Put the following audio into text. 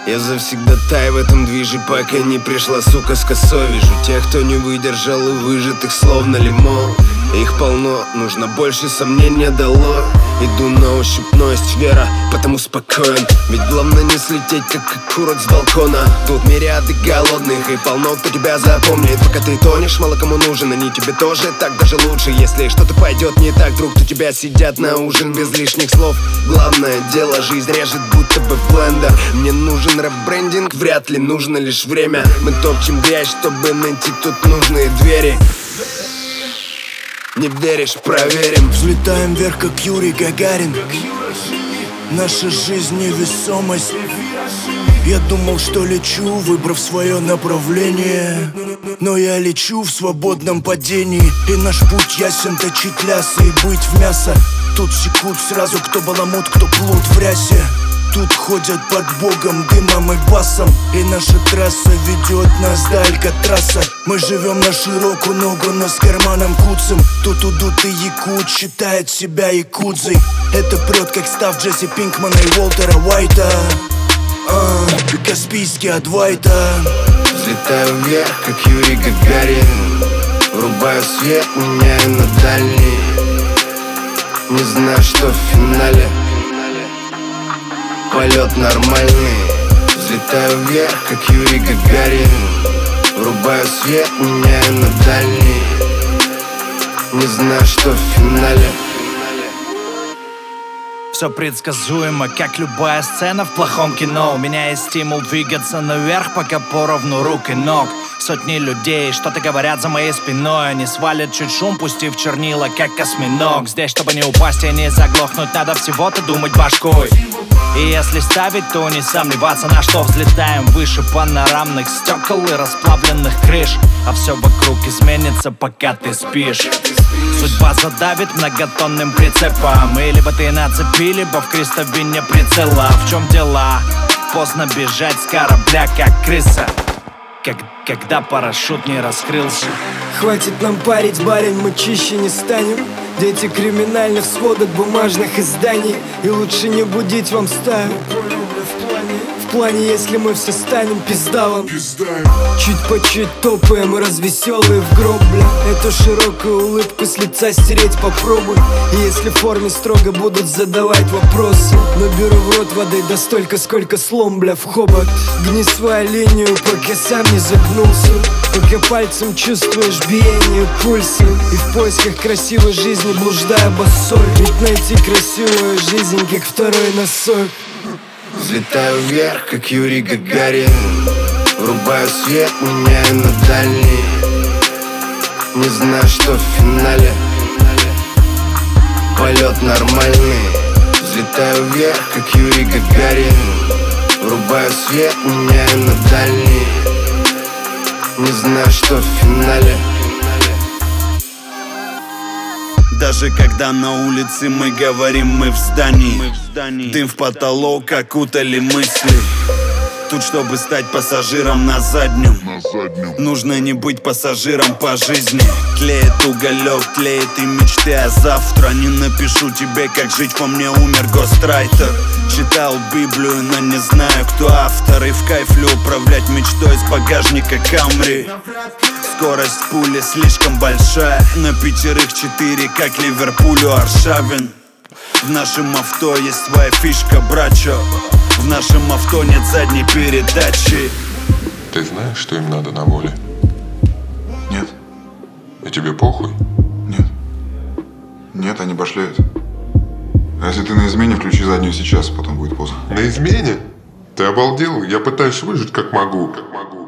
Я завсегдатай в этом движе, пока не пришла сука с косой. Вижу тех, кто не выдержал и выжатых словно лимон. Их полно, нужно больше, сомнения дало. Иду на ощупь, но есть вера, потому спокоен. Ведь главное не слететь, как урод с балкона. Тут мириады голодных и полно кто тебя запомнит. Пока ты тонешь, мало кому нужен, они тебе тоже так даже лучше. Если что-то пойдет не так, друг, то тебя сидят на ужин без лишних слов. Главное дело, жизнь режет будто бы блендер. Мне нужен рэп-брендинг, вряд ли нужно лишь время. Мы топчем грязь, чтобы найти тут нужные двери. Не веришь, проверим. Взлетаем вверх, как Юрий Гагарин. Наша жизнь невесомость. Я думал, что лечу, выбрав свое направление. Но я лечу в свободном падении. И наш путь ясен, точить лясы и быть в мясо. Тут секут сразу, кто баламут, кто плут в рясе. Тут ходят под богом, дымом и басом. И наша трасса ведет нас до Алькатраса. Мы живем на широкую ногу, но с карманом куцем. Тут удут и якут, считает себя якудзой. Это прет, как став Джесси Пинкмана и Уолтера Уайта. Каспийский от Вайта. Взлетаю вверх, как Юрий Гагарин. Врубаю свет, меняю на дальний. Не знаю, что в финале. Полет нормальный. Взлетаю вверх, как Юрий Гагарин. Врубаю свет, меняю на дальний. Не знаю, что в финале. Все предсказуемо, как любая сцена в плохом кино. У меня есть стимул двигаться наверх, пока поровну рук и ног. Сотни людей что-то говорят за моей спиной. Они свалят чуть шум, пустив чернила, как осьминог. Здесь, чтобы не упасть и не заглохнуть, надо всего-то думать башкой. И если ставить, то не сомневаться, на что взлетаем выше панорамных стекол и расплавленных крыш. А все вокруг изменится, пока ты спишь. Судьба задавит многотонным прицепом. И либо ты на цепи, либо в крестовине прицела. В чем дела? Поздно бежать с корабля, как крыса, когда парашют не раскрылся. Хватит нам парить, барин, мы чище не станем. Дети криминальных сводок, бумажных изданий. И лучше не будить вам стаю. В плане, если мы все станем пиздалом. Чуть по чуть топаем, развеселые в гроб, бля. Эту широкую улыбку с лица стереть попробуй. И если в форме строго будут задавать вопросы, наберу в рот воды да столько, сколько слом, бля, в хобот. Гни свою линию, пока сам не загнулся. Пока пальцем чувствуешь биение пульса. И в поисках красивой жизни блуждая босой. Ведь найти красивую жизнь, как второй носок. Взлетаю вверх, как Юрий Гагарин. Врубаю свет, меняю на дальний. Не знаю, что в финале. Полет нормальный. Взлетаю вверх, как Юрий Гагарин. Врубаю свет, меняю на дальний. Не знаю, что в финале. Даже когда на улице мы говорим, мы в здании. Дым в потолок, окутали мысли. Тут, чтобы стать пассажиром на заднем, нужно не быть пассажиром по жизни. Тлеет уголек, тлеет и мечты, а завтра не напишу тебе, как жить, по мне умер гострайтер. Читал Библию, но не знаю, кто автор. И в кайф ли управлять мечтой с багажника Камри. Скорость пули слишком большая. На пятерых 4, как Ливерпулю Аршавин. В нашем авто есть своя фишка, брачо. В нашем авто нет задней передачи. Ты знаешь, что им надо на воле? Нет. И тебе похуй? Нет. Нет, они башляют. А если ты на измене, включи заднюю сейчас, потом будет поздно. На измене? Ты обалдел? Я пытаюсь выжить как могу.